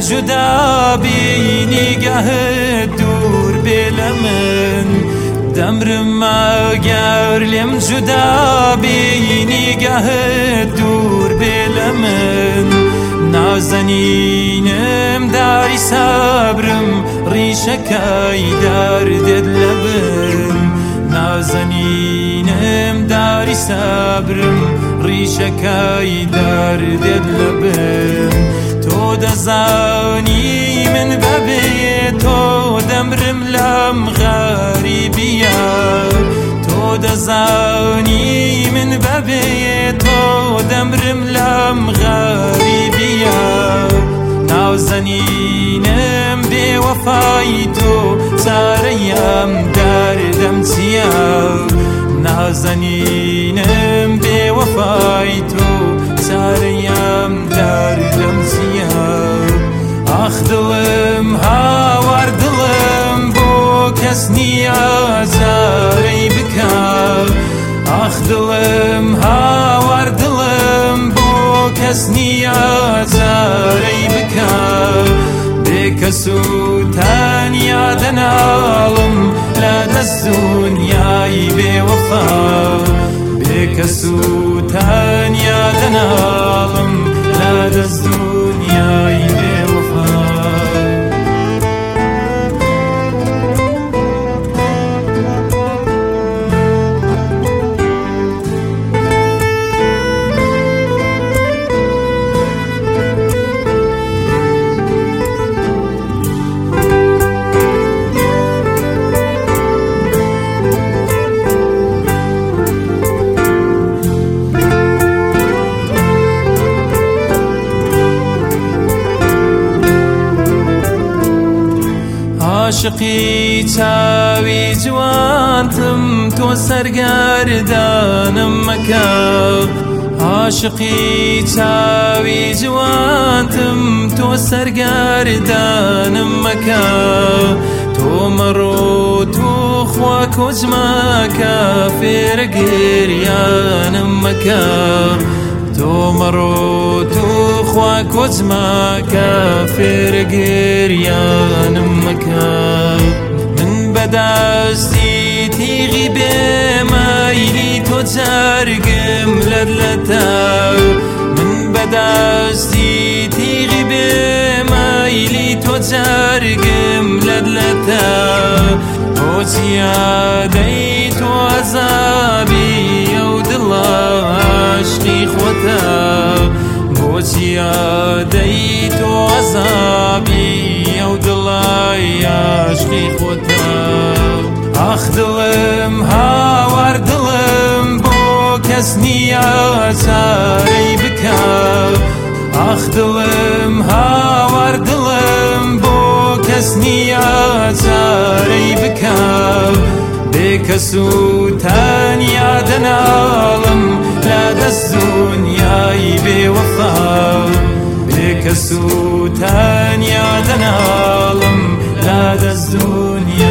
جدا بینی گه دور بلمن دمرم اگر لم جدا بینی گه دور بلمن نازنینم داری صبرم ریشکای دردت لبن نازنینم داری صبرم ریشکای دردت لبن تو دزانی من ببی تو دمرم لم غریبیا تو دزانی من ببی تو دمرم لم غریبیا نازنینم بی وفای تو ساریم دردم چیا نازنینم بی وفای تو ساریم دردم چیا آخ دلم هاور دلم بو کس نیازاری بکا آخ دلم هاور دلم بو کس نیازاری بکا بکسو تانیا دنالم لدست دنیای بی وفا بکسو تانیا دنالم لدست دنیای بی وفا عاشقی چاوی جوانتم تو سرگردانم مکا عاشقی چاوی جوانتم تو سرگردانم مکا تو مرو تو خوا کجما کافر گریانم مکا تو مرو تو خوا کجما کافر گریانم مکا من بدستی تیغی بمایلی تو جرگم لدلتا من بدستی تیغی بمایلی تو جرگم لدلتا او زیادی تو عذابی او دلا عشقی خوتا بو زیادی تو عذابی او دلای عشقی خوتا آخ دلم هاور دلم بو کس نیازاری بکا آخ دلم هاور دلم بو کس نیازاری بکا بکسو تانیا دنالم لدست دنیای بی وفا بکسو تانیا دنالم لدست دنیای